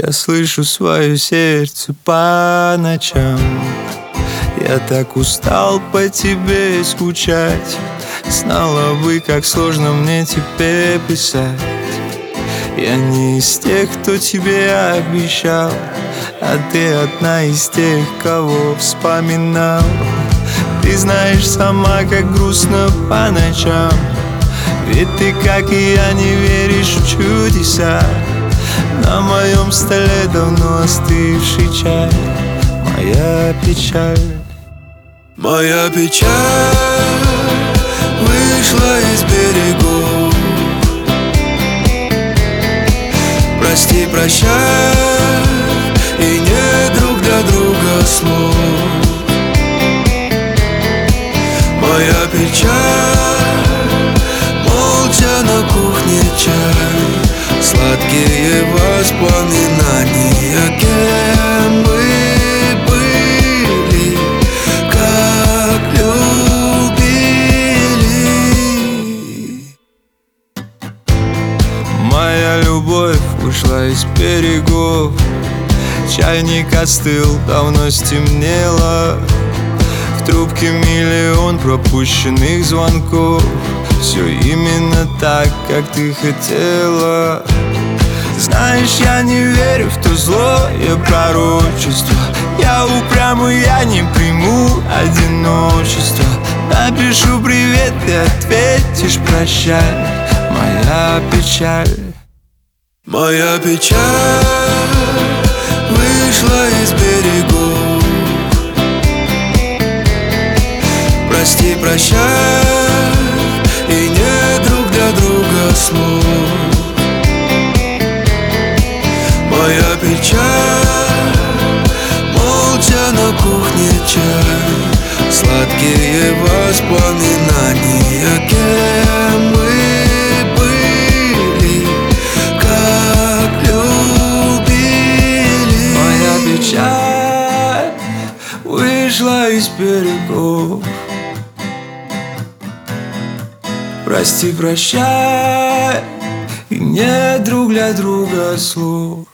Я слышу свое сердце по ночам. Я так устал по тебе скучать. Знала бы, как сложно мне теперь писать. Я не из тех, кто тебе обещал, а ты одна из тех, кого вспоминал. Ты знаешь сама, как грустно по ночам, ведь ты, как и я, не веришь в чудеса. На моем столе давно остывший чай. Моя печаль. Моя печаль вышла из берегов. Прости, прощай, и нет друг для друга слов. Моя печаль, молча на кухне чай, сладкие воспоминания, кем мы были, как любили. Моя любовь ушла из берегов. Чайник остыл, давно стемнело. В трубке миллион пропущенных звонков. Все именно так, как ты хотела. Знаешь, я не верю в то злое пророчество. Я упрямый, я не приму одиночество. Напишу привет, ты ответишь прощай. Моя печаль. Моя печаль вышла из берегов. Прости, прощай, и нет друг для друга слов. Моя печаль, молча на кухне чай, сладкие воспоминания, кем мы были, как любили. Моя печаль вышла из берегов. Прости, прощай, и нет друг для друга слов.